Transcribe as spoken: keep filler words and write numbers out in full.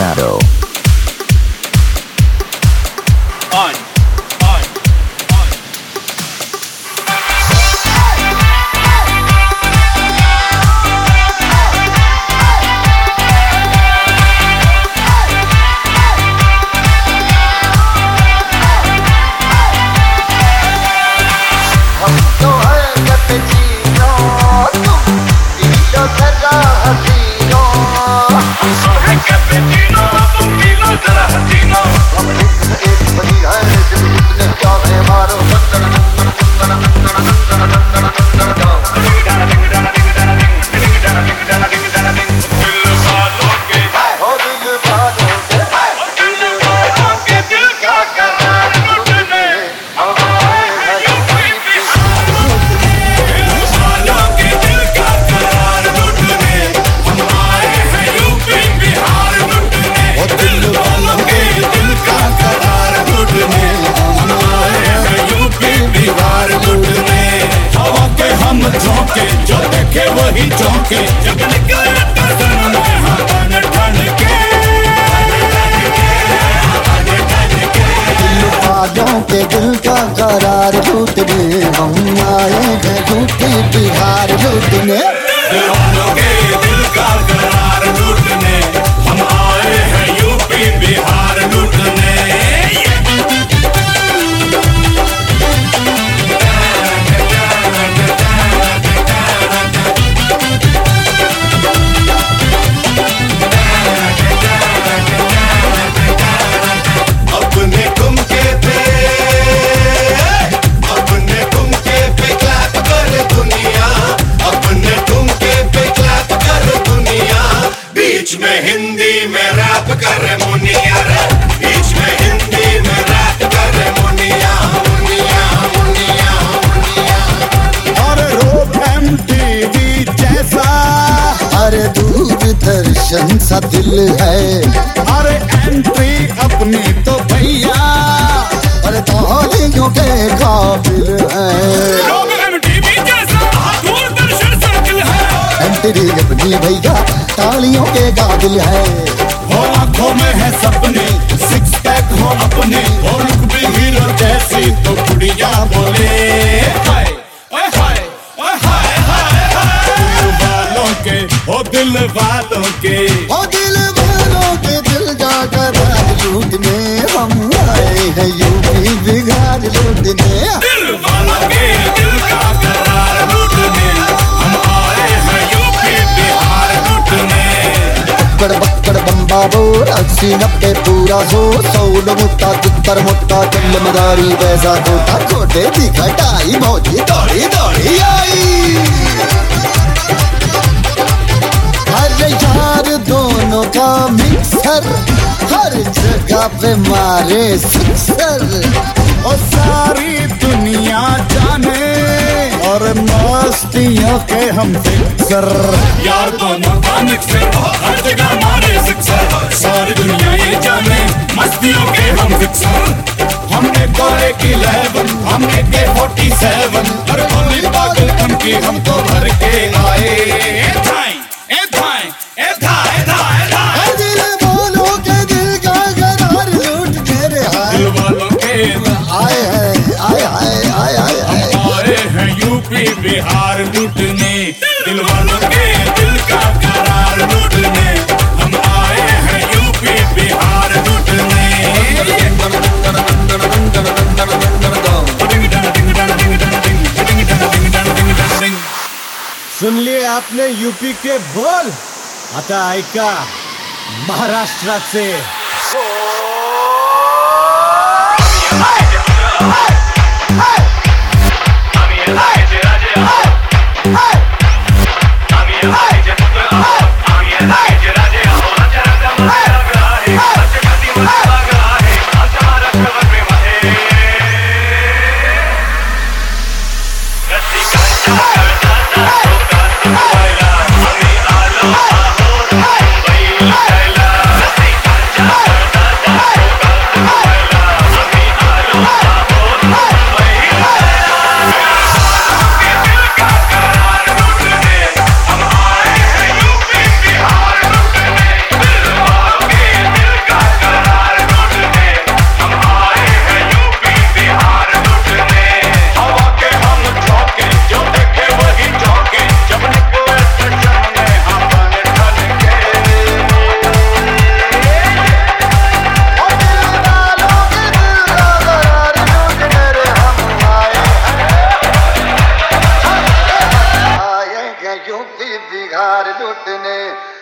Battle. On, on, on. हम तो है गतिजियों तुम पीलो जरा हसीनों हम तो है कैपेचिनो तुम पी लो जरा हसीनो हम एक से एक बनी है दिल जितने चाहे मारो दिल वालों के हो दिल वालों के दिल वालों के दिल का करार लूटने हम आए हैं यूपी बिहार वालों के दिल का करार लूटने हम आए हैं यूपी बिहार लूटने दिल वालों के दिल का करार लूटने हम आए हैं यूपी बिहार लूटने हवा के हम झोंके जो देखे वही चौंके जब निकले टर्न में हवन ठन के दिल वालों के दिल का करार लूटने हम आए हैं यूपी बिहार लूटने दिल वालों के दिल का करार लूटने हम आए हैं यूपी बिहार लूटने अपने ठुमके पे अपने ठुमके पे क्लैप कर दुनिया अपने ठुमके पे क्लैप कर दुनिया बीच में हिंदी में रैप करे मुनिया रे बीच में हिंदी में रैप करे मुनिया मुनिया मुनिया मुनिया और रोक एमटीवी जैसा अरे दूरदर्शन सा दिल है अरे एंट्री अपनी तो भैया अरे तालियों के काबिल है लोग एमटीवी जैसा दूरदर्शन सर्किल है एंट्री अपनी भैया तालियों के काबिल है हो आंखों में है सपने सिक्स पैक हो अपने हो लुक भी हीरो जैसी तो कुड़िया बोले हाय ओए हाय ओए हाय हाय हाय दिल वालों के हो दिल वालों के ओ दिल वालों के दिल का करार लूटने हम आए हैं यूपी बिहार लूटने दिल वालों के दिल का करार लूटने हम आए हैं यूपी बिहार लूटने बक्कड़ बक्कड़ बम्बा बोर अस्सी नब्बे पूरा सो सौल मुट्टा तितर मुट्टा चल मदारी वैसा कोटा कोटे दिखटाई मौजी दौड़ी दौड़ी आई अरे यार दोनों का मिक्सर हर जगह पे मारे सिक्सर और सारी दुनिया जाने और मस्तियों के हम फिक्सर यार दोनों का मिक्सर हर जगह मारे सिक्सर सारी दुनिया ये जाने मस्तियों के हम फिक्सर हमने कोरे की इलेवन हमने के फोर्टी सेवन हर गोली पागल की हम तो भर के आए ए थाई ए थाई ए थाई थाई थाई दिल वालों के दिल का करार लूट दे रे दिल वालों के आए हैं आए आए आए आए आए हम आए हैं यूपी बिहार लूटने दिल वालों के दिल का करार लूटने हम आए हैं यूपी बिहार लूटने सुन लिए आपने यूपी के बोल आता ऐका महाराष्ट्राचे लुटने